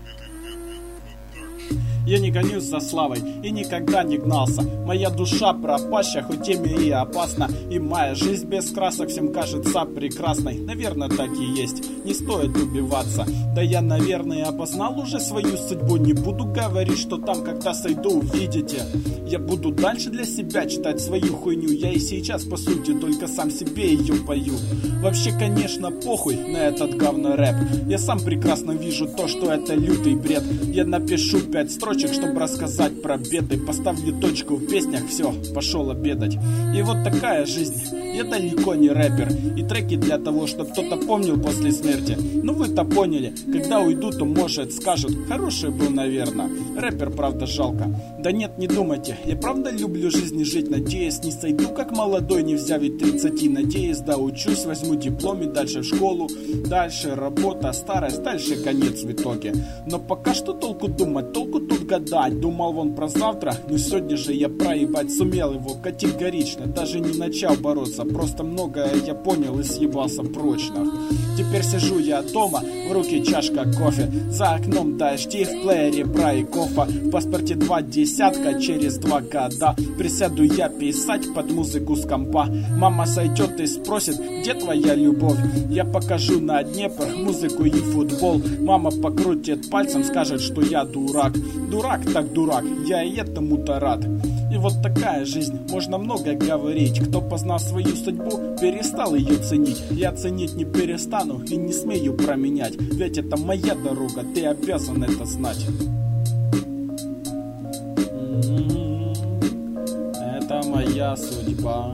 Я не гонюсь за славой и никогда не гнался. Моя душа пропаща, хоть имя и опасно. И моя жизнь без красок всем кажется прекрасной. Наверное, так и есть, не стоит убиваться. Да я, наверное, опознал уже свою судьбу. Не буду говорить, что там когда сойду, увидите. Я буду дальше для себя читать свою хуйню. Я и сейчас, по сути, только сам себе ее пою. Вообще, конечно, похуй на этот говно рэп. Я сам прекрасно вижу то, что это лютый бред. Я напишу 5 строчек, чтобы рассказать про беды. Поставлю точку в песнях, все, пошел обедать. И вот такая жизнь. Я далеко не рэпер. И треки для того, чтобы кто-то помнил после смерти. Ну вы-то поняли. Когда уйду, то может скажут: хороший был, наверное. Рэпер, правда, жалко. Да нет, не думайте. Я правда люблю жизнь и жить. Надеюсь, не сойду как молодой, не взяв ведь 30. Надеюсь, да учусь, возьму диплом и дальше в школу. Дальше работа, старость, дальше конец в итоге. Но пока что толку думать, толку тут гадать. Думал вон про завтра, но сегодня же я проебать сумел его категорично. Даже не начал бороться, просто многое я понял и съебался прочно. Теперь сижу я дома, в руке чашка кофе. За окном дожди, в плеере бра и кофа. В паспорте 20, через 2 года присяду я писать под музыку с компа. Мама сойдет и спросит: где твоя любовь? Я покажу на Днепр музыку и футбол. Мама покрутит пальцем, скажет, что я дурак. Дурак так дурак, я и этому-то рад. И вот такая жизнь, можно много говорить. Кто познал свою судьбу, перестал ее ценить. Я ценить не перестану и не смею променять. Ведь это моя дорога, ты обязан это знать. Это моя судьба.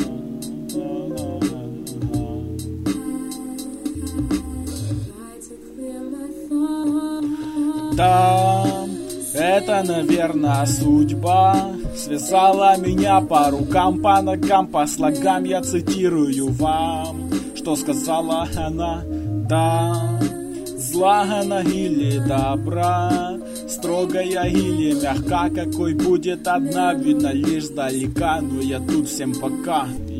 Да, это, наверное, судьба связала меня по рукам, по ногам, по слогам. Я цитирую вам, что сказала она. Да, зла она или добра, строгая или мягка, какой будет одна, видно лишь сдалека. Но я тут, всем пока.